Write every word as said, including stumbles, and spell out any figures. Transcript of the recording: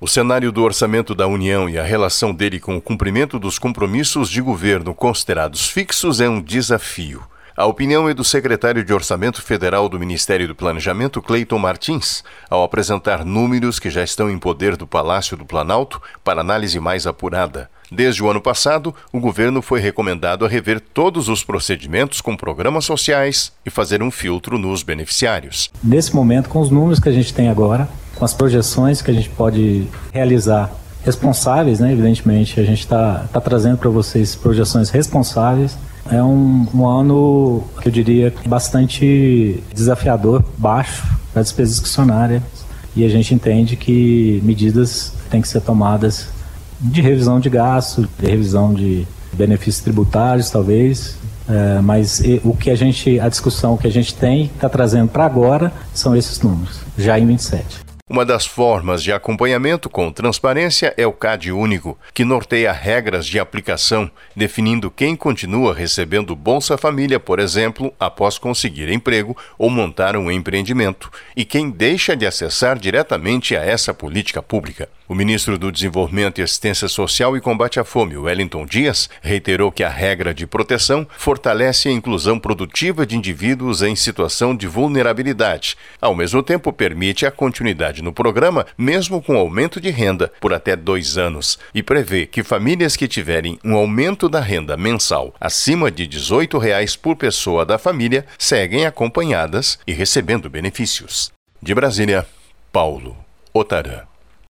O cenário do orçamento da União e a relação dele com o cumprimento dos compromissos de governo considerados fixos é um desafio. A opinião é do secretário de Orçamento Federal do Ministério do Planejamento, Cleiton Martins, ao apresentar números que já estão em poder do Palácio do Planalto para análise mais apurada. Desde o ano passado, o governo foi recomendado a rever todos os procedimentos com programas sociais e fazer um filtro nos beneficiários. Nesse momento, com os números que a gente tem agora, com as projeções que a gente pode realizar responsáveis, né? Evidentemente, a gente está tá trazendo para vocês projeções responsáveis. É um, um ano, eu diria, bastante desafiador, baixo para a despesa discricionária, e a gente entende que medidas têm que ser tomadas de revisão de gasto, de revisão de benefícios tributários, talvez, é, mas e, o que a gente, a discussão que a gente tem, está trazendo para agora, são esses números, já em vinte e sete. Uma das formas de acompanhamento com transparência é o C A D único, que norteia regras de aplicação, definindo quem continua recebendo Bolsa Família, por exemplo, após conseguir emprego ou montar um empreendimento, e quem deixa de acessar diretamente a essa política pública. O ministro do Desenvolvimento e Assistência Social e Combate à Fome, Wellington Dias, reiterou que a regra de proteção fortalece a inclusão produtiva de indivíduos em situação de vulnerabilidade. Ao mesmo tempo, permite a continuidade no programa, mesmo com aumento de renda, por até dois anos, e prevê que famílias que tiverem um aumento da renda mensal acima de dezoito reais por pessoa da família seguem acompanhadas e recebendo benefícios. De Brasília, Paulo Otarã.